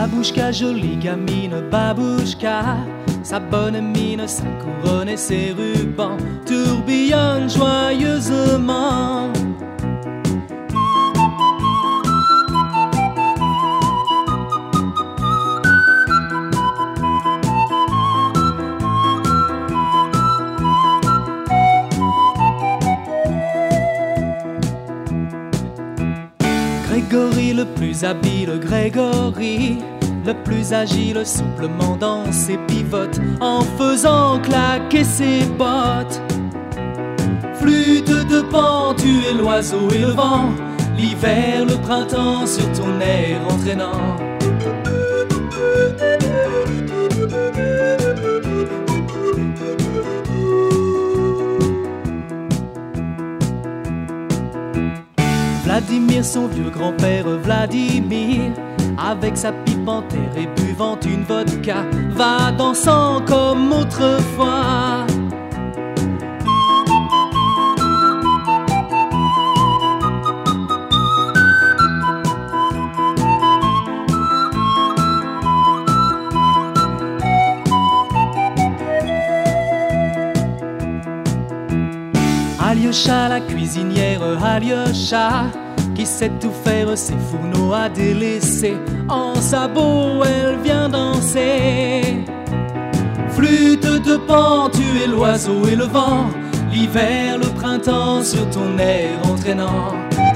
Babouchka, jolie gamine, babouchka, sa bonne mine, sa couronne et ses rubans tourbillonnent joyeusement. Grégory le plus habile, Grégory le plus agile, souplement danse et pivote en faisant claquer ses bottes. Flûte de Pan, tu es l'oiseau et le vent, l'hiver, le printemps sur ton air entraînant. Vladimir, son vieux grand-père Vladimir, avec sa pipe en terre et buvant une vodka, va dansant comme autrefois. Alyosha, la cuisinière Alyosha, qui sait tout faire, ses fourneaux à délaisser. En sabot, elle vient danser. Flûte de Pan, tu es l'oiseau et le vent, l'hiver, le printemps sur ton air entraînant.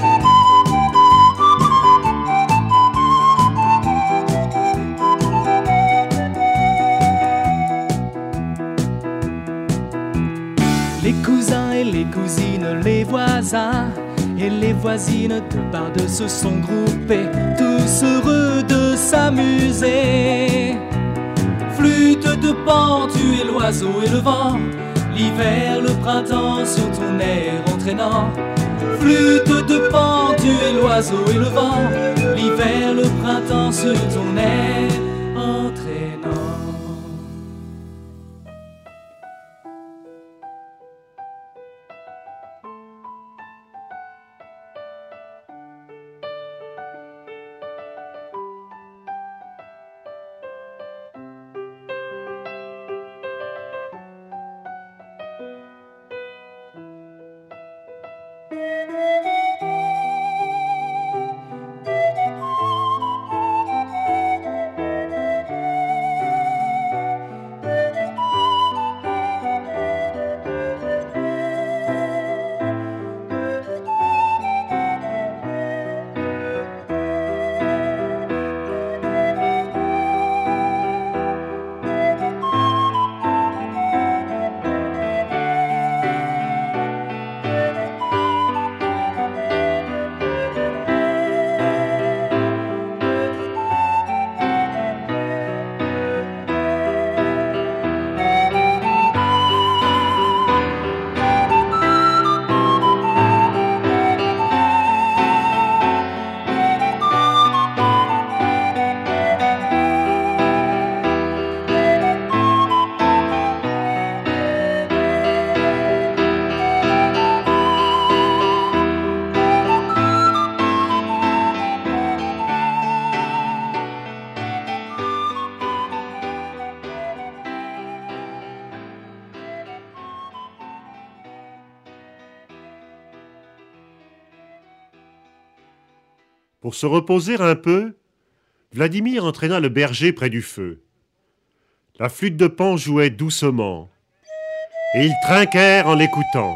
Les cousins et les cousines, les voisins et les voisines de par deux se sont groupés, tous heureux de s'amuser. Flûte de Pan, tu es l'oiseau et le vent, l'hiver, le printemps sur ton air entraînant. Flûte de Pan, tu es l'oiseau et le vent, l'hiver, le printemps sur ton air entraînant. Pour se reposer un peu, Vladimir entraîna le berger près du feu. La flûte de Pan jouait doucement, et ils trinquèrent en l'écoutant.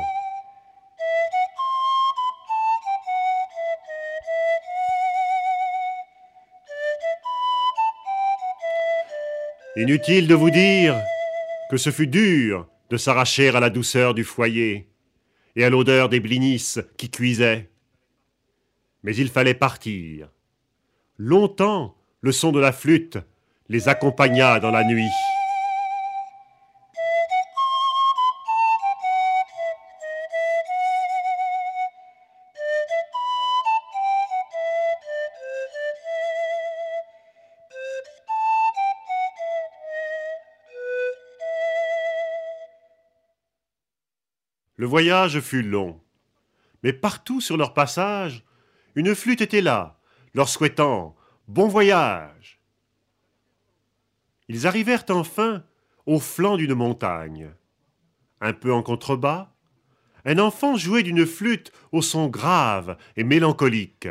Inutile de vous dire que ce fut dur de s'arracher à la douceur du foyer et à l'odeur des blinis qui cuisaient. Mais il fallait partir. Longtemps, le son de la flûte les accompagna dans la nuit. Le voyage fut long, mais partout sur leur passage, une flûte était là, leur souhaitant « Bon voyage !» Ils arrivèrent enfin au flanc d'une montagne. Un peu en contrebas, un enfant jouait d'une flûte au son grave et mélancolique.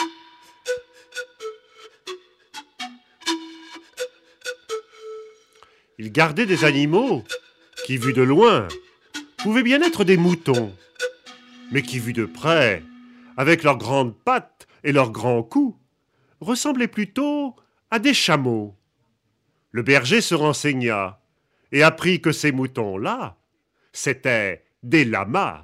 Il gardait des animaux qui, vus de loin, pouvaient bien être des moutons, mais qui, vus de près, avec leurs grandes pattes et leurs grands coups, ressemblaient plutôt à des chameaux. Le berger se renseigna et apprit que ces moutons-là, c'étaient des lamas.